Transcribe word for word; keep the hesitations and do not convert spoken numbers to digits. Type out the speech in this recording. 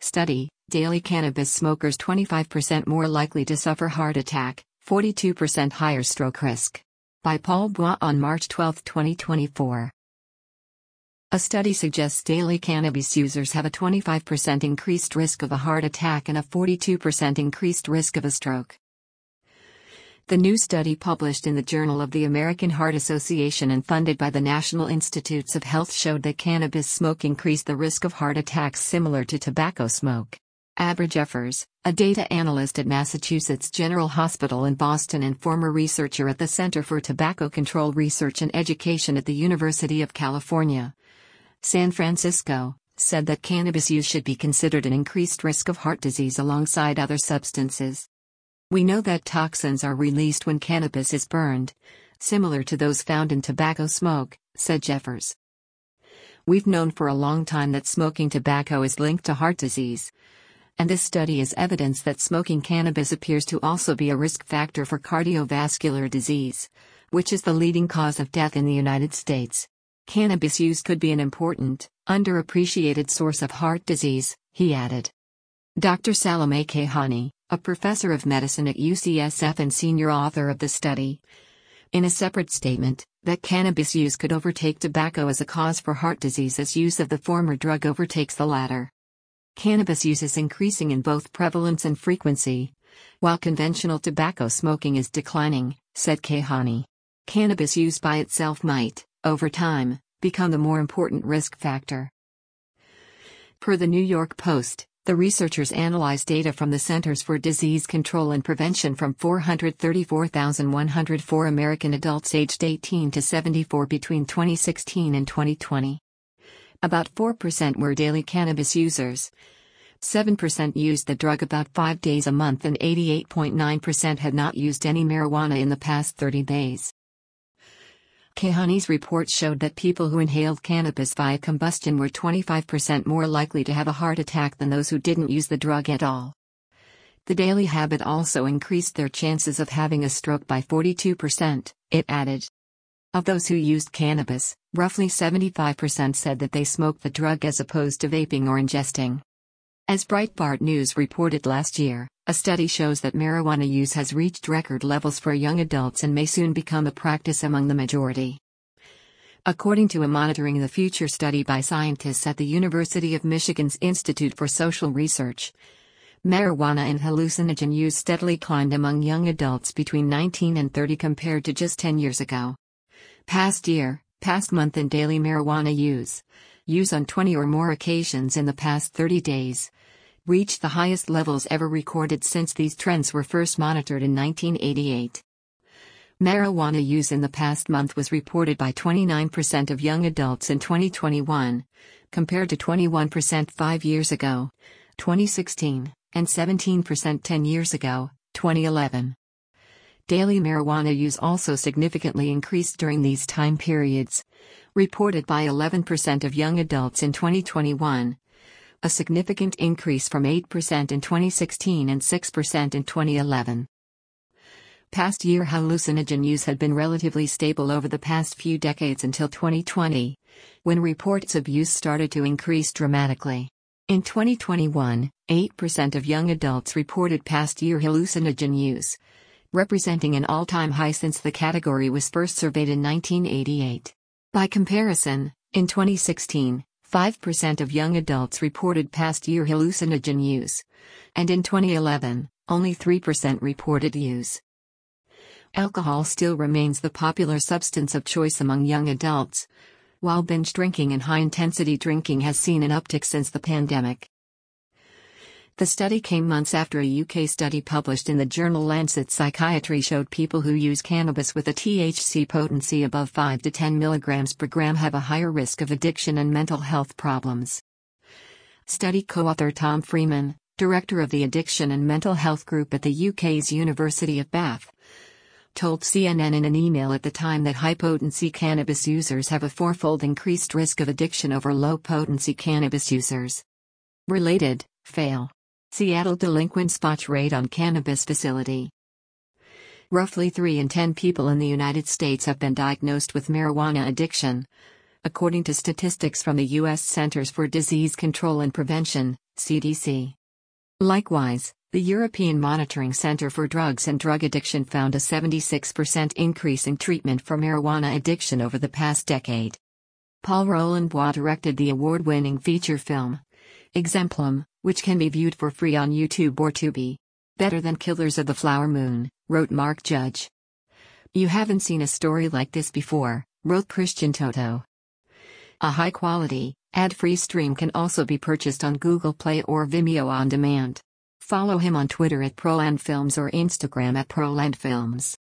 Study: Daily cannabis smokers twenty-five percent more likely to suffer heart attack, forty-two percent higher stroke risk. By Paul Bois on March twelfth, twenty twenty-four. A study suggests daily cannabis users have a twenty-five percent increased risk of a heart attack and a forty-two percent increased risk of a stroke. The new study, published in the Journal of the American Heart Association and funded by the National Institutes of Health, showed that cannabis smoke increased the risk of heart attacks similar to tobacco smoke. Abra Jeffers, a data analyst at Massachusetts General Hospital in Boston and former researcher at the Center for Tobacco Control Research and Education at the University of California, San Francisco, said that cannabis use should be considered an increased risk of heart disease alongside other substances. We know that toxins are released when cannabis is burned, similar to those found in tobacco smoke, said Jeffers. We've known for a long time that smoking tobacco is linked to heart disease, and this study is evidence that smoking cannabis appears to also be a risk factor for cardiovascular disease, which is the leading cause of death in the United States. Cannabis use could be an important, underappreciated source of heart disease, he added. Doctor Salome Kehani, a professor of medicine at U C S F and senior author of the study, in a separate statement, that cannabis use could overtake tobacco as a cause for heart disease as use of the former drug overtakes the latter. Cannabis use is increasing in both prevalence and frequency, while conventional tobacco smoking is declining, said Kehani. Cannabis use by itself might, over time, become the more important risk factor. Per the New York Post, the researchers analyzed data from the Centers for Disease Control and Prevention from four hundred thirty-four thousand one hundred four American adults aged eighteen to seventy-four between twenty sixteen and twenty twenty. About four percent were daily cannabis users. seven percent used the drug about five days a month and eighty-eight point nine percent had not used any marijuana in the past thirty days. Kehani's report showed that people who inhaled cannabis via combustion were twenty-five percent more likely to have a heart attack than those who didn't use the drug at all. The daily habit also increased their chances of having a stroke by forty-two percent, it added. Of those who used cannabis, roughly seventy-five percent said that they smoked the drug as opposed to vaping or ingesting. As Breitbart News reported last year, a study shows that marijuana use has reached record levels for young adults and may soon become a practice among the majority. According to a Monitoring the Future study by scientists at the University of Michigan's Institute for Social Research, marijuana and hallucinogen use steadily climbed among young adults between nineteen and thirty compared to just ten years ago. Past year, past month and daily marijuana use, use on twenty or more occasions in the past thirty days, reached the highest levels ever recorded since these trends were first monitored in nineteen eighty-eight. Marijuana use in the past month was reported by twenty-nine percent of young adults in twenty twenty-one, compared to twenty-one percent five years ago, twenty sixteen, and seventeen percent ten years ago, twenty eleven. Daily marijuana use also significantly increased during these time periods, reported by eleven percent of young adults in twenty twenty-one, a significant increase from eight percent in twenty sixteen and six percent in twenty eleven. Past year hallucinogen use had been relatively stable over the past few decades until twenty twenty, when reports of use started to increase dramatically. In twenty twenty-one, eight percent of young adults reported past year hallucinogen use, representing an all-time high since the category was first surveyed in nineteen eighty-eight. By comparison, in twenty sixteen, five percent of young adults reported past year hallucinogen use, and in twenty eleven, only three percent reported use. Alcohol still remains the popular substance of choice among young adults, while binge drinking and high-intensity drinking has seen an uptick since the pandemic. The study came months after a U K study published in the journal Lancet Psychiatry showed people who use cannabis with a T H C potency above five to ten milligrams per gram have a higher risk of addiction and mental health problems. Study co-author Tom Freeman, director of the Addiction and Mental Health Group at the U K's University of Bath, told C N N in an email at the time that high-potency cannabis users have a fourfold increased risk of addiction over low-potency cannabis users. Related, fail. Seattle delinquent spot rate on cannabis facility. Roughly three in ten people in the United States have been diagnosed with marijuana addiction, according to statistics from the U S Centers for Disease Control and Prevention, C D C. Likewise, the European Monitoring Center for Drugs and Drug Addiction found a seventy-six percent increase in treatment for marijuana addiction over the past decade. Paul Roland Bois directed the award-winning feature film, Exemplum, which can be viewed for free on YouTube or Tubi. Better than Killers of the Flower Moon, wrote Mark Judge. You haven't seen a story like this before, wrote Christian Toto. A high-quality, ad-free stream can also be purchased on Google Play or Vimeo on demand. Follow him on Twitter at ProlandFilms or Instagram at ProlandFilms.